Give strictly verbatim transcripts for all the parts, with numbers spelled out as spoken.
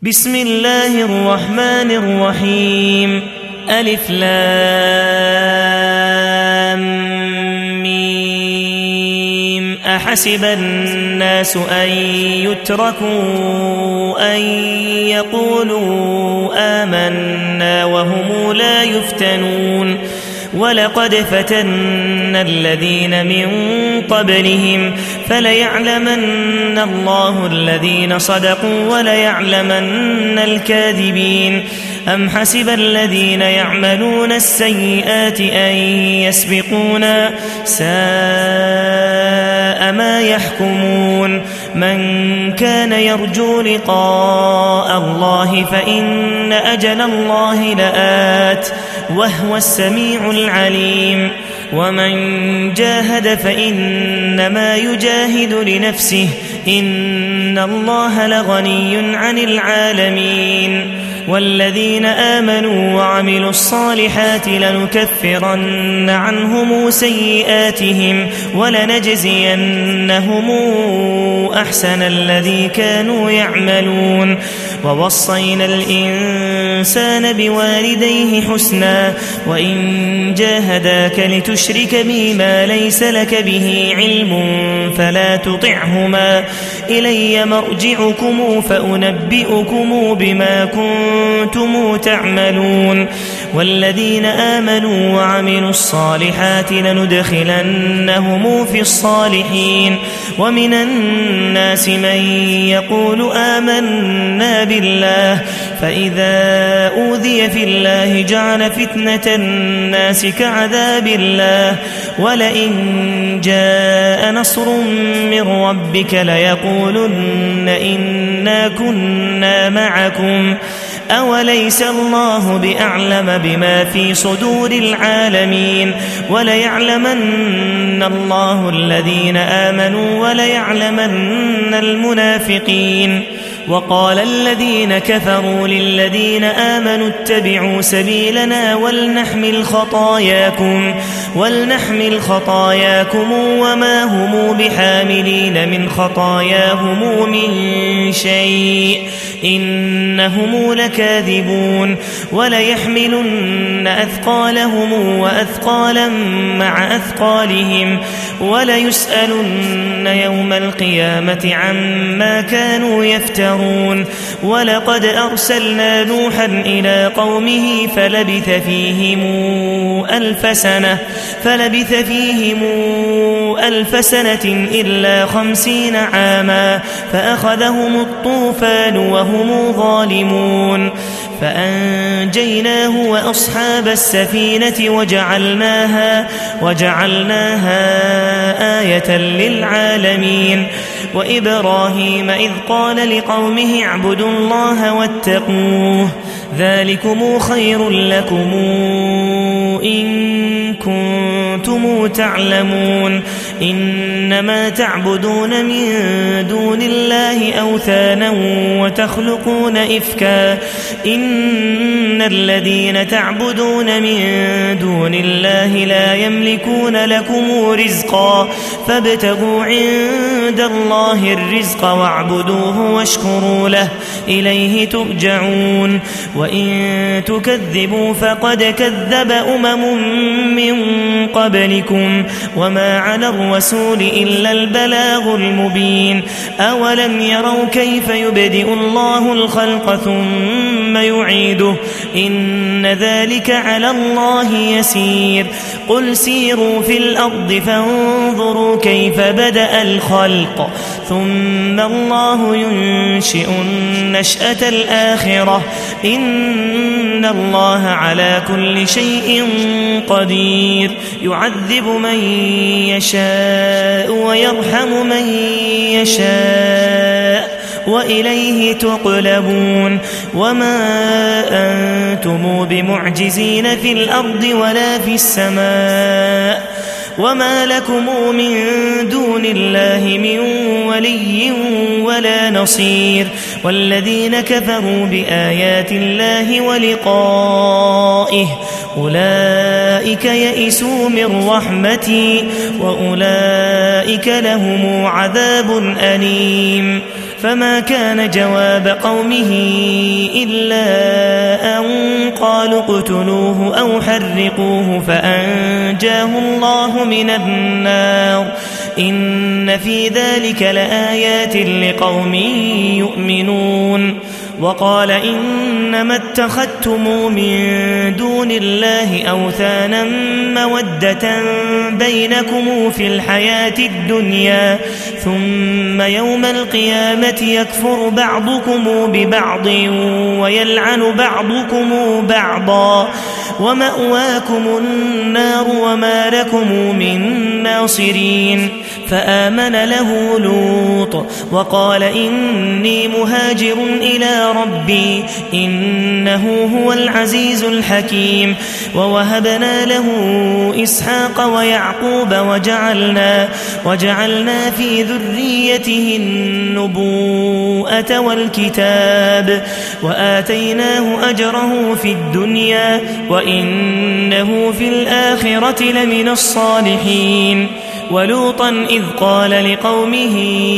بسم الله الرحمن الرحيم ألف لام ميم أحسب الناس أن يتركوا أن يقولوا آمنا وهم لا يفتنون ولقد فتنا الذين من قبلهم فليعلمن الله الذين صدقوا وليعلمن الكاذبين أم حسب الذين يعملون السيئات أن يسبقونا ساء ما يحكمون من كان يرجو لقاء الله فإن أجل الله لآت وهو السميع العليم ومن جاهد فإنما يجاهد لنفسه إن الله لغني عن العالمين والذين آمنوا وعملوا الصالحات لنكفرن عنهم سيئاتهم ولنجزينهم أحسن الذي كانوا يعملون ووصينا الإنسان بوالديه حسنا وإن جاهداك لتشرك بي ما ليس لك به علم فلا تطعهما إلي مرجعكم فأنبئكم بما كنتم تعملون والذين آمنوا وعملوا الصالحات لندخلنهم في الصالحين ومن الناس من يقول آمنا بالله فإذا أوذي في الله جعل فتنة الناس كعذاب الله ولئن جاء نصر من ربك ليقولن إنا كنا معكم أوليس الله بأعلم بما في صدور العالمين وليعلمن الله الذين آمنوا وليعلمن المنافقين وقال الذين كفروا للذين آمنوا اتبعوا سبيلنا ولنحمل خطاياكم ولنحمل خطاياكم وما هم بحاملين من خطاياهم من شيء إنهم لكاذبون وليحملن أثقالهم وأثقالا مع أثقالهم وليسألن يوم القيامة عما كانوا يفترون ولقد أرسلنا نوحا إلى قومه فلبث فيهم ألف سنة فلبث فيهم ألف سنة إلا خمسين عاما فأخذهم الطوفان وهم ظالمون فأنجيناه وأصحاب السفينة وجعلناها, وجعلناها آية للعالمين وإبراهيم إذ قال لقومه اعبدوا الله واتقوه ذلكم خير لكم إن كنتم تعلمون إنما تعبدون من دون الله أوثانا وتخلقون إفكا إن الذين تعبدون من دون الله لا يملكون لكم رزقا فابتغوا عند الله الرزق واعبدوه واشكروا له إليه ترجعون وإن تكذبوا فقد كذب أمم من قبلكم وما على الرسول إلا البلاغ المبين أولم يروا كيف يبدئ الله الخلق ثم يعيده إن ذلك على الله يسير قل سيروا في الأرض فانظروا كيف بدأ الخلق ثم الله ينشئ النشأة الآخرة إن الله على كل شيء قدير يعذب من يشاء ويرحم من يشاء وإليه تقلبون وما أنتم بمعجزين في الأرض ولا في السماء وما لكم من دون الله من ولي ولا نصير والذين كفروا بآيات الله ولقائه أولئك يئسوا من رحمتي وأولئك لهم عذاب أليم فما كان جواب قومه إلا أن قالوا اقتلوه أو حرقوه فأنجاه الله من النار إن في ذلك لآيات لقوم يؤمنون. وقال إنما اتخذتم من دون الله أوثانا مودة بينكم في الحياة الدنيا ثم يوم القيامة يكفر بعضكم ببعض ويلعن بعضكم بعضا ومأواكم النار وما لكم من ناصرين. فآمن له لوط وقال إني مهاجر إلى ربي إنه هو العزيز الحكيم. ووهبنا له إسحاق ويعقوب وجعلنا, وجعلنا في ذريته النبوءة والكتاب وآتيناه أجره في الدنيا وإنه في الآخرة لمن الصالحين. ولوطا إذ قال لقومه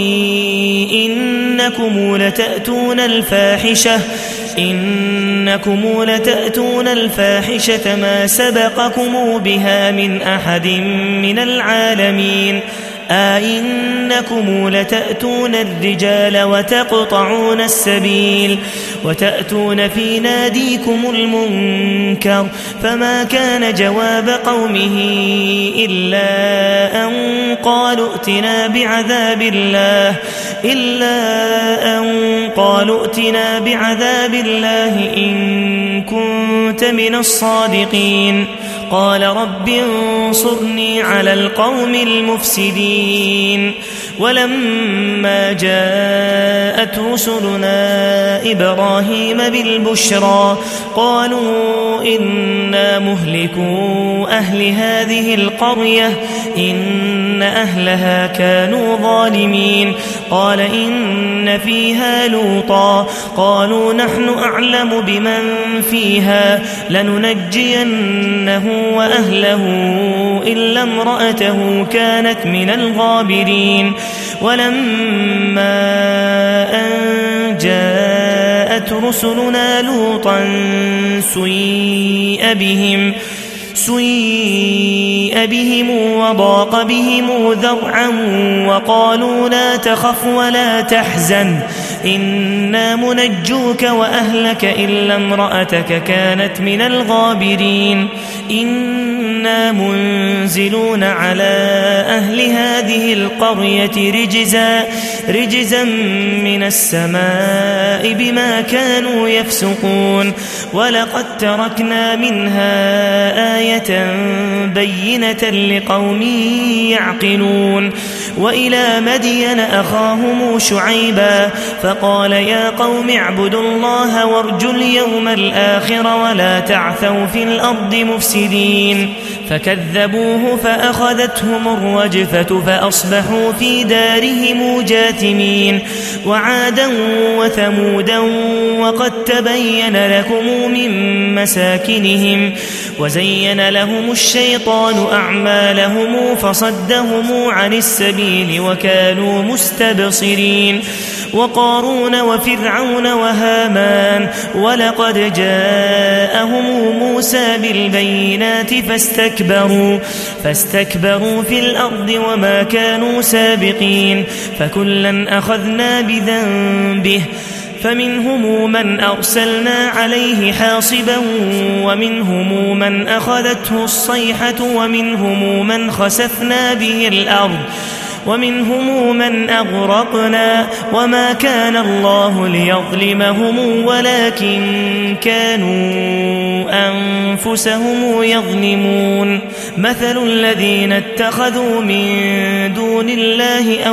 إنكم لتأتون الفاحشة إنكم لتأتون الفاحشة ما سبقكم بها من أحد من العالمين أئنكم لتأتون الرجال وتقطعون السبيل وتأتون في ناديكم المنكر. فما كان جواب قومه إلا أن قالوا ائتنا بعذاب الله إلا أن قالوا ائتنا بعذاب الله إن كنت من الصادقين. قال رب انصرني على القوم المفسدين. ولما جاءت رسلنا إبراهيم بالبشرى قالوا إنا مهلكو أهل هذه القرية إن أهلها كانوا ظالمين. قال إن فيها لوطا قالوا نحن أعلم بمن فيها لننجينه وأهله إلا امرأته كانت من الغابرين. ولما أن جاءت رسلنا لوطا سيئ بهم سيئ بهم وضاق بهم ذرعا وقالوا لا تخف ولا تحزن إنا منجوك وأهلك إلا امرأتك كانت من الغابرين. إنا منزلون على أهل هذه القرية رجزا, رجزا من السماء بما كانوا يفسقون. ولقد تركنا منها آية بينة لقوم يعقلون. وإلى مدين أخاهم شعيبا فقال يا قوم اعبدوا الله وارجوا اليوم الآخر ولا تعثوا في الأرض مفسدين. فكذبوه فأخذتهم الرجفة فأصبحوا في دارهم جاثمين. وعادا وثمودا وقد تبين لكم من مساكنهم وزين لهم الشيطان أعمالهم فصدهم عن السبيل وكانوا مستبصرين. وقارون وفرعون وهامان ولقد جاءهم موسى بالبينات فاستكبروا, فاستكبروا في الأرض وما كانوا سابقين. فكلا أخذنا بذنبه فمنهم من أرسلنا عليه حاصبا ومنهم من أخذته الصيحة ومنهم من خسفنا به الأرض ومنهم من أغرقنا وما كان الله ليظلمهم ولكن كانوا أنفسهم يظلمون. مثل الذين اتخذوا من دون الله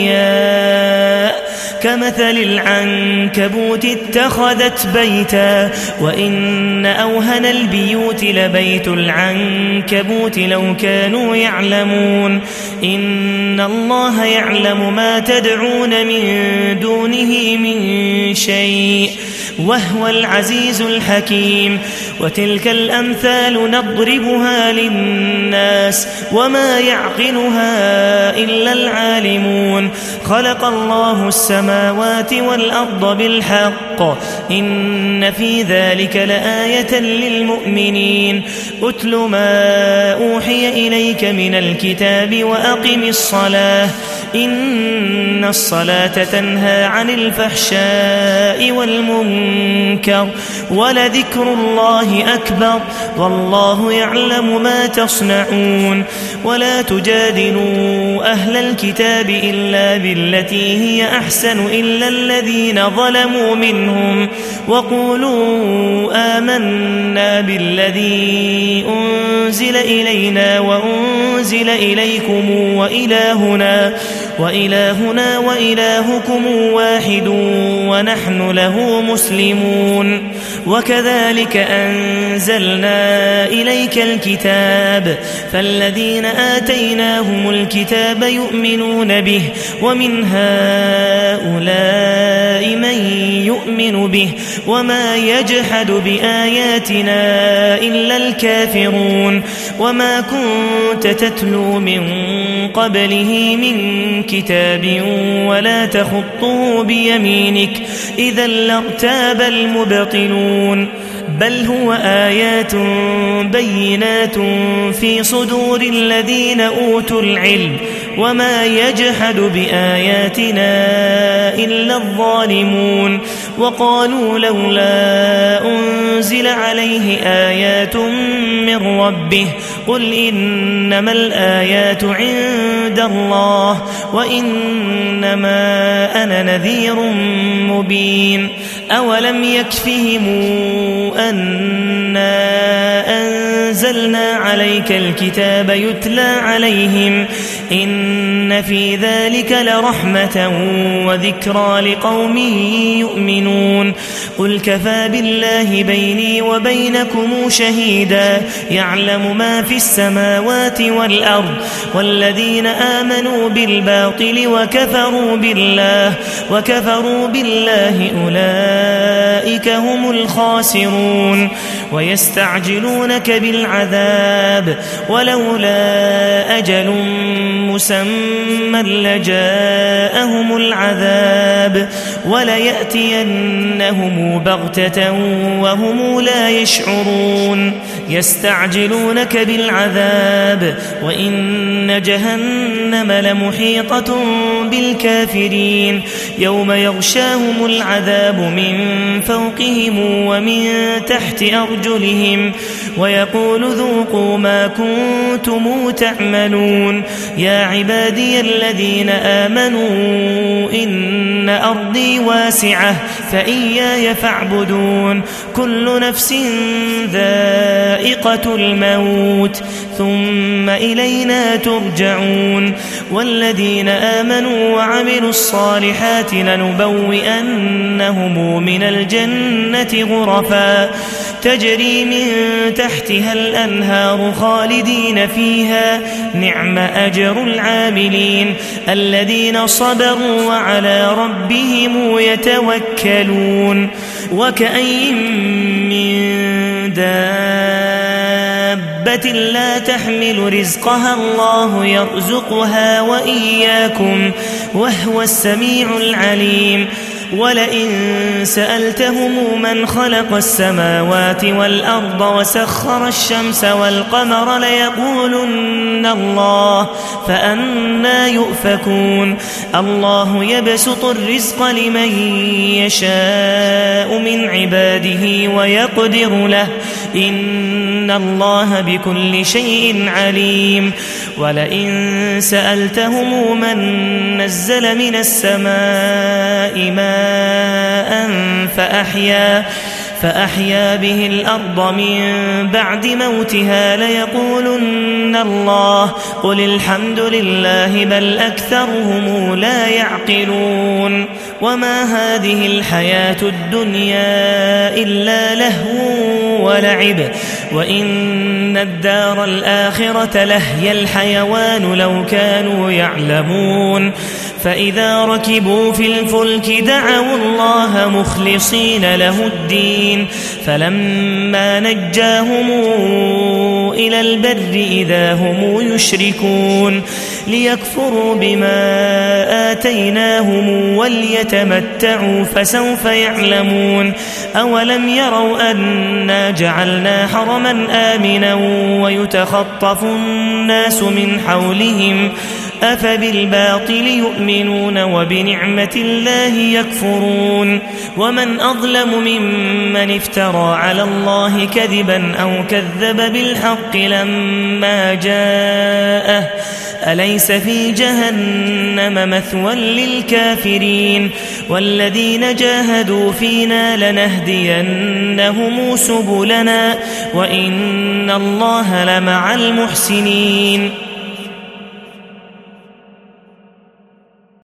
أولياء كمثل العنكبوت اتخذت بيتا وإن أوهن البيوت لبيت العنكبوت لو كانوا يعلمون. إن الله يعلم ما تدعون من دونه من شيء وهو العزيز الحكيم. وتلك الأمثال نضربها للناس وما يعقلها إلا العالمون. خلق الله السماوات السماوات والأرض بالحق إن في ذلك لآية للمؤمنين أتل ما أوحي إليك من الكتاب وأقم الصلاة إن الصلاة تنهى عن الفحشاء والمنكر ولذكر الله أكبر والله يعلم ما تصنعون ولا تجادلوا أهل الكتاب إلا بالتي هي أحسن إلا الذين ظلموا منهم وقولوا آمنا بالذي أنزل إلينا وأنزل إليكم وإلهنا وإلهنا وإلهكم واحد ونحن له مسلمون وكذلك أنزلنا إليك الكتاب فالذين آتيناهم الكتاب يؤمنون به ومن هؤلاء من يؤمن به وما يجحد بآياتنا إلا الكافرون وما كنت تتلو من قبله من كتاب ولا تخطه بيمينك إذا لارتاب المبطلون بل هو آيات بينات في صدور الذين أوتوا العلم وما يجحد بآياتنا إلا الظالمون وقالوا لولا أنزل عليه آيات من ربه قل إنما الآيات عند الله وإنما أنا نذير مبين أولم يكفهم أنا أنزلنا عليك الكتاب يتلى عليهم إن في ذلك لرحمة وذكرى لقوم يؤمنون قل كفى بالله بيني وبينكم شهيدا يعلم ما في السماوات والأرض والذين آمنوا بالباطل وكفروا بالله وكفروا بالله أولئك هم الخاسرون ويستعجلونك بالعذاب ولولا أجل مسمى لجاءهم العذاب وليأتينهم بغتة وهم لا يشعرون يستعجلونك بالعذاب وإن جهنم لمحيطة بالكافرين يوم يغشاهم العذاب من فوقهم ومن تحت أرجلهم ويقول ذوقوا ما كنتم تعملون يا عبادي الذين آمنوا إن أرضي واسعة فإياي فاعبدون كل نفس ذائقة الموت ثم إلينا ترجعون والذين آمنوا وعملوا الصالحات لنبوئنهم من الجنة غرفا تجري من تحتها الأنهار خالدين فيها نعم أجر العاملين الذين صبروا وعلى ربهم يتوكلون وكأي من دابة لا تحمل رزقها الله يرزقها وإياكم وهو السميع العليم ولئن سألتهم من خلق السماوات والأرض وسخر الشمس والقمر ليقولن الله فأنى يؤفكون الله يبسط الرزق لمن يشاء من عباده ويقدر له إن الله بكل شيء عليم ولئن سألتهم من نزل من السماء ماء فأحيا فأحيا به الأرض من بعد موتها ليقولن الله قل الحمد لله بل أكثرهم لا يعقلون وما هذه الحياة الدنيا إلا لهو ولعب وإن الدار الآخرة لهي الحيوان لو كانوا يعلمون فإذا ركبوا في الفلك دعوا الله مخلصين له الدين فلما نجاهم إلى البر إذا هم يشركون ليكفروا بما آتيناهم وليتمتعوا فسوف يعلمون أولم يروا أنا جعلنا حرما آمنا ويتخطف الناس من حولهم أفبالباطل يؤمنون وبنعمة الله يكفرون ومن أظلم ممن افترى على الله كذبا أو كذب بالحق لما جاءه أليس في جهنم مثوى للكافرين والذين جاهدوا فينا لنهدينهم سبلنا وإن الله لمع المحسنين